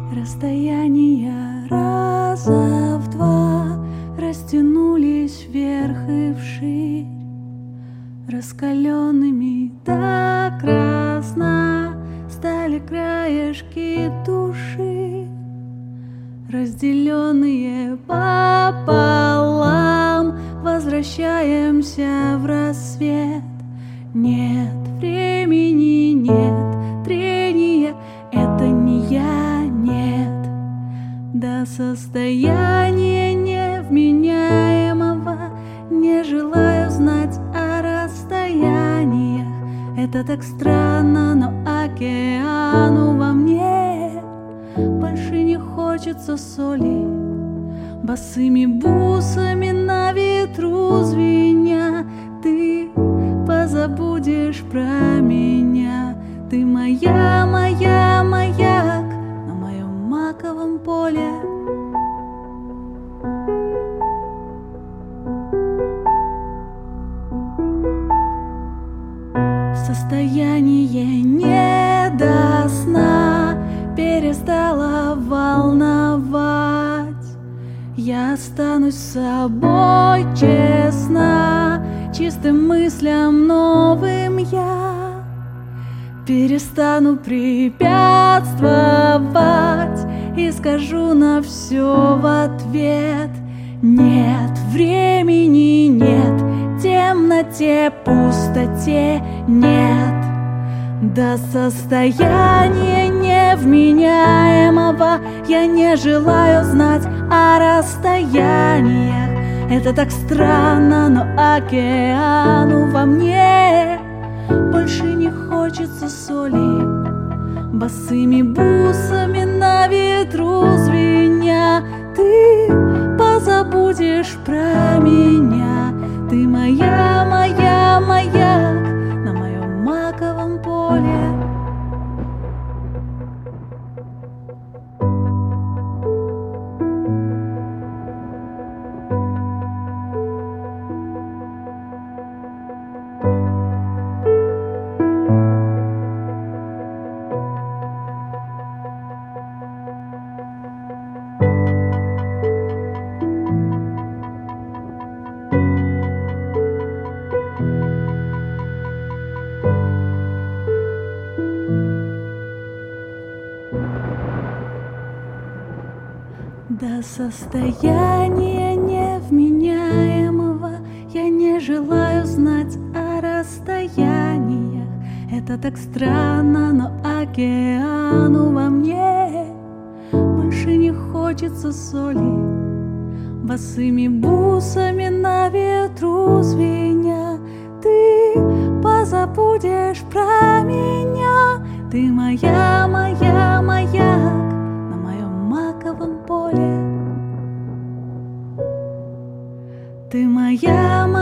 Расстояния раза в два растянулись вверх и вширь, раскаленными до красна стали краешки души, разделенные пополам, возвращаемся в рассвет. Нет времени, нет трения, это не я, нет. До состояния невменяемого не желаю знать о расстояниях. Это так странно, но океану во мне больше не хочется соли. Босыми бусами на ветру звеня, ты позабудешь про меня. Ты моя, моя, маяк на моем маковом поле. Состояние не до сна перестало волновать. Я останусь с собой честно, чистым мыслям новым я перестану препятствовать и скажу на все в ответ: нет времени, нет темноте, пустоте, нет. До состояния невменяемого я не желаю знать о расстояниях. Это так странно, но океану во мне больше не хочется соли. Босыми бусами на ветру звеня, ты позабудешь про меня. Ты моя, моя, маяк на моем маковом поле. До состояния невменяемого я не желаю знать о расстояниях. Это так странно, но океану во мне больше не хочется соли. Босыми бусами на ветру звеня, ты позабудешь про меня. Ты моя, моя, маяк на моем маковом поле. Ты моя, моя.